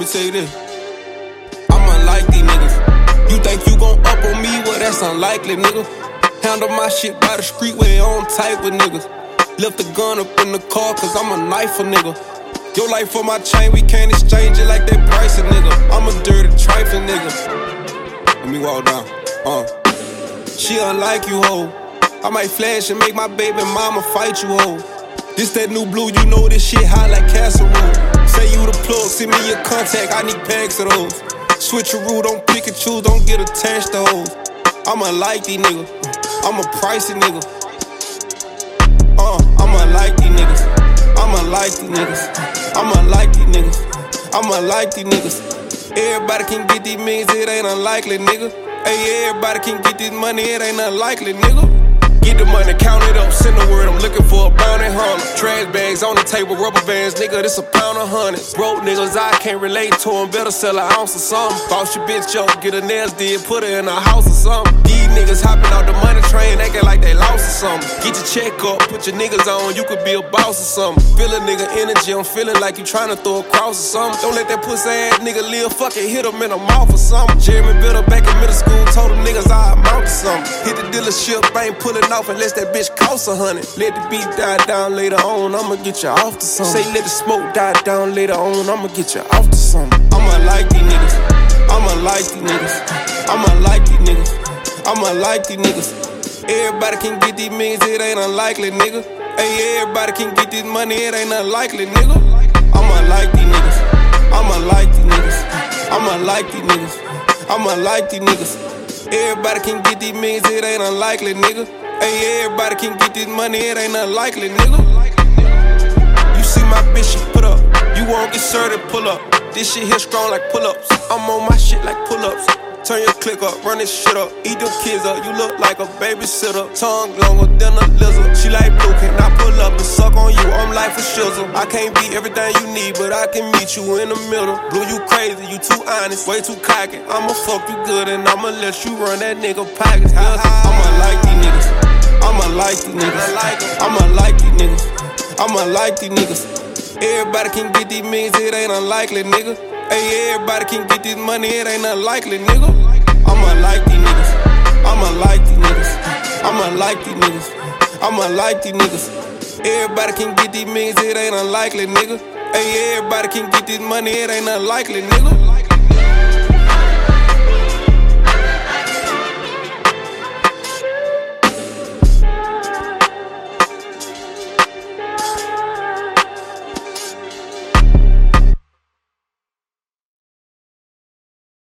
me tell you this. I'm unlike these niggas. You think you gon' up on me? Well, that's unlikely, nigga. Handle my shit by the street where on tight with niggas. Left the gun up in the car cause I'm a knife, nigga. Your life for my chain, we can't exchange it like that price, nigga. I'm a dirty trifling nigga. Let me walk down. She unlike you, ho. I might flash and make my baby mama fight you, ho. This that new blue, you know this shit hot like casserole. Say you the plug, send me your contact, I need packs of those. Switch your rule, don't pick and choose, don't get attached to hoes. I'm unlike these niggas, I'm a pricey nigga. I'm unlike these niggas, I'm unlike these niggas, I'm unlike these niggas, I'm unlike these niggas. Everybody can get these means, it ain't unlikely, nigga. Hey, everybody can get this money, it ain't unlikely, nigga. Get the money, count it up, send the word, I'm looking for a bounty hunter. Trash bags on the table, rubber bands, nigga, this a pound of hundreds. Broke niggas, I can't relate to them, better sell an ounce or something. Boss your bitch up, get her nails did, put her in a house or something. These niggas hopping out the money train, acting like they lost or something. Get your check up, put your niggas on, you could be a boss or something. Feel a nigga energy, I'm feeling like you tryna throw a cross or something. Don't let that pussy ass nigga live, fucking hit him in the mouth or something. Jeremy Bitter back in middle school, told them niggas I amount to something. Hit the dealership, ain't pulling off unless that bitch costs 100. Let the beat die down later on, I'ma get you off to something. Say let the smoke die down later on, I'ma get you off to something. I'm unlike these niggas, I'm unlike these niggas, I'm unlike these niggas, I'm unlike these niggas. Everybody can get these means, it ain't unlikely, nigga. Hey, everybody can get this money, it ain't unlikely, nigga. I'm unlike these niggas, I'm unlike these niggas, I'm unlike these niggas, I'm unlike these niggas. Everybody can get these means, it ain't unlikely, nigga. Hey, everybody can get this money, it ain't unlikely, nigga. You see my bitch, she put up. You won't get served, pull up. This shit here strong like pull-ups. I'm on my shit like pull-ups. Turn your click up, run this shit up. Eat them kids up, you look like a babysitter. Tongue longer than a lizard. She like blue, can I pull up and suck on you? I'm like a shizzle. I can't be everything you need, but I can meet you in the middle. Blue, you crazy, you too honest, way too cocky. I'ma fuck you good and I'ma let you run that nigga pockets. I'm unlike these niggas, I'm unlike these niggas, I'm unlike these niggas, I'm unlike these niggas. Everybody can get these means, it ain't unlikely, nigga. Hey, everybody can get this money, it ain't unlikely, nigga. I'm unlike these niggas, I'm unlike these niggas, I'm unlike these niggas, I'm unlike these niggas. Everybody can get these means, it ain't unlikely, nigga. Hey, everybody can get this money, it ain't unlikely, nigga.